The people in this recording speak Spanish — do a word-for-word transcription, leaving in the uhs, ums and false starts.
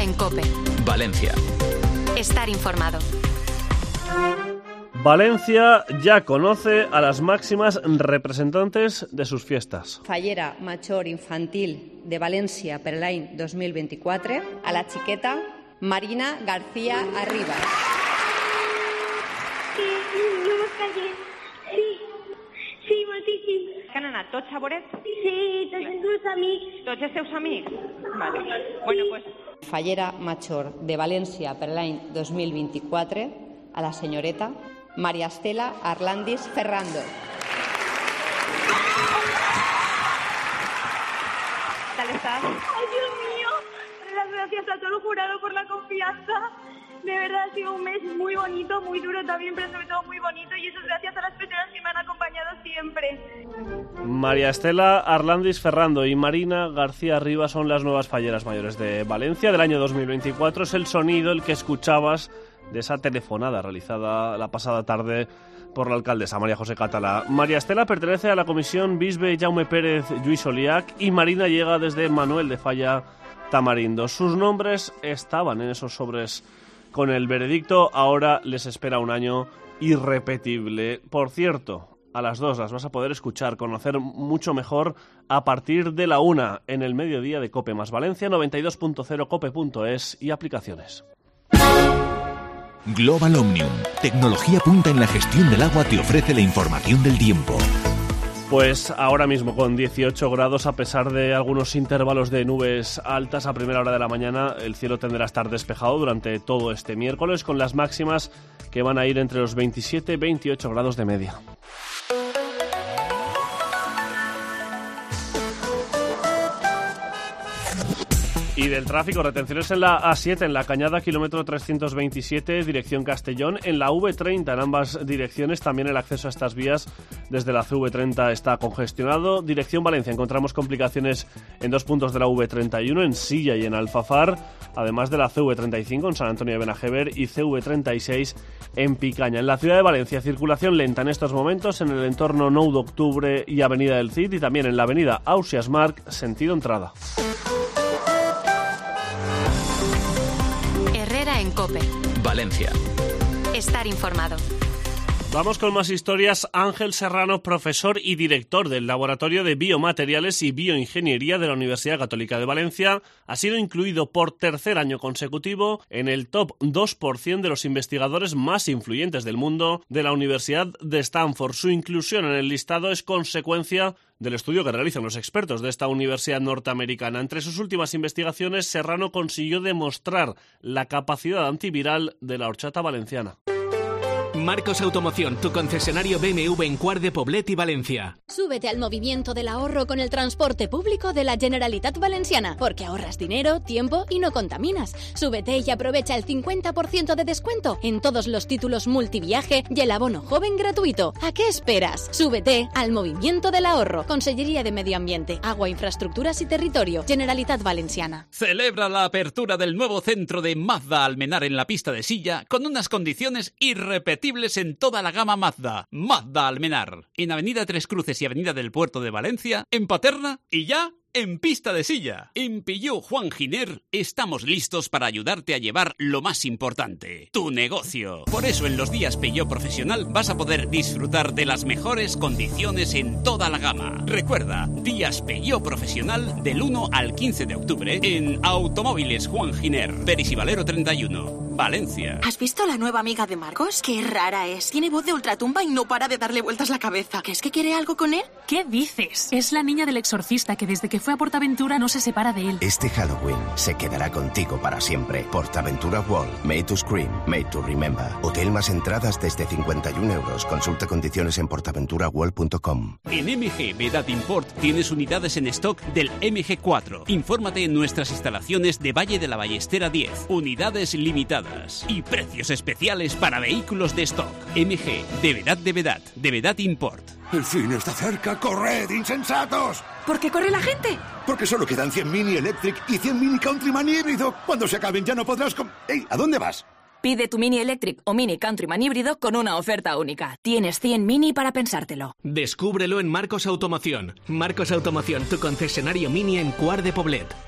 en COPE. Valencia. Estar informado. Valencia ya conoce a las máximas representantes de sus fiestas. Fallera Major Infantil de València per l'any dos mil vint-i-quatre, a la xiqueta Marina García Arribas. Sí, no m'escalles. Sí, sí, moltíssim. Que han anat tots a veure't? Sí, tots els meus amics. Tots els teus amics? Vale. Bueno, pues... Fallera Major de València per l'any dos mil vint-i-quatre, a la senyoreta María Estela Arlandis Ferrando. ¿Qué tal estás? ¡Ay, Dios mío! Las gracias a todo el jurado por la confianza. De verdad ha sido un mes muy bonito, muy duro también, pero sobre todo muy bonito. Y eso es gracias a las personas que me han acompañado siempre. María Estela Arlandis Ferrando y Marina García Rivas son las nuevas falleras mayores de Valencia del año dos mil veinticuatro. Es el sonido el que escuchabas de esa telefonada realizada la pasada tarde por la alcaldesa María José Catalá. María Estela pertenece a la comisión Bisbe Jaume Pérez Lluís Oliach y Marina llega desde Manuel de Falla Tamarindo. Sus nombres estaban en esos sobres con el veredicto, ahora les espera un año irrepetible. Por cierto, a las dos las vas a poder escuchar, conocer mucho mejor a partir de la una en el mediodía de COPE más Valencia, noventa y dos punto cero, cope punto es y aplicaciones. Global Omnium, tecnología punta en la gestión del agua, te ofrece la información del tiempo. Pues ahora mismo con dieciocho grados, a pesar de algunos intervalos de nubes altas a primera hora de la mañana, el cielo tenderá a estar despejado durante todo este miércoles, con las máximas que van a ir entre los veintisiete y veintiocho grados de media. Y del tráfico, retenciones en la A siete, en la Cañada, kilómetro trescientos veintisiete, dirección Castellón, en la V treinta, en ambas direcciones, también el acceso a estas vías desde la C V treinta está congestionado. Dirección Valencia, encontramos complicaciones en dos puntos de la V treinta y uno, en Silla y en Alfafar, además de la C V treinta y cinco en San Antonio de Benajever y C V treinta y seis en Picaña. En la ciudad de Valencia, circulación lenta en estos momentos en el entorno nou de octubre y Avenida del Cid, y también en la Avenida Ausiàs Marc, sentido entrada. En COPE. Valencia. Estar informado. Vamos con más historias. Ángel Serrano, profesor y director del Laboratorio de Biomateriales y Bioingeniería de la Universidad Católica de Valencia, ha sido incluido por tercer año consecutivo en el top dos por ciento de los investigadores más influyentes del mundo de la Universidad de Stanford. Su inclusión en el listado es consecuencia del estudio que realizan los expertos de esta universidad norteamericana. Entre sus últimas investigaciones, Serrano consiguió demostrar la capacidad antiviral de la horchata valenciana. Marcos Automoción, tu concesionario B M W en Quart de Poblet y Valencia. Súbete al movimiento del ahorro con el transporte público de la Generalitat Valenciana, porque ahorras dinero, tiempo y no contaminas. Súbete y aprovecha el cincuenta por ciento de descuento en todos los títulos multiviaje y el abono joven gratuito. ¿A qué esperas? Súbete al movimiento del ahorro. Consellería de Medio Ambiente, Agua, Infraestructuras y Territorio, Generalitat Valenciana. Celebra la apertura del nuevo centro de Mazda Almenar en la pista de Silla con unas condiciones irrepetibles en toda la gama Mazda. Mazda Almenar, en Avenida Tres Cruces y Avenida del Puerto de Valencia, en Paterna y ya en pista de Silla. En Peugeot Juan Giner estamos listos para ayudarte a llevar lo más importante, tu negocio. Por eso en los días Peugeot Profesional vas a poder disfrutar de las mejores condiciones en toda la gama. Recuerda, días Peugeot Profesional del uno al quince de octubre en Automóviles Juan Giner, Peris y Valero treinta y uno. Valencia. ¿Has visto la nueva amiga de Marcos? Qué rara es. Tiene voz de ultratumba y no para de darle vueltas la cabeza. ¿Crees que quiere algo con él? ¿Qué dices? Es la niña del exorcista que desde que fue a Portaventura no se separa de él. Este Halloween se quedará contigo para siempre. Portaventura World. Made to Scream. Made to Remember. Hotel más entradas desde cincuenta y un euros. Consulta condiciones en portaventura world punto com. En M G Vedad Import tienes unidades en stock del M G cuatro. Infórmate en nuestras instalaciones de Valle de la Ballestera diez. Unidades limitadas y precios especiales para vehículos de stock. M G, de Vedad de Vedad, de Vedad Import. El fin está cerca, corred, insensatos. ¿Por qué corre la gente? Porque solo quedan cien Mini Electric y cien Mini Countryman híbrido. Cuando se acaben ya no podrás... Com- ¡Ey! ¿A dónde vas? Pide tu Mini Electric o Mini Countryman híbrido con una oferta única. Tienes cien Mini para pensártelo. Descúbrelo en Marcos Automoción. Marcos Automoción, tu concesionario Mini en Quart de Poblet.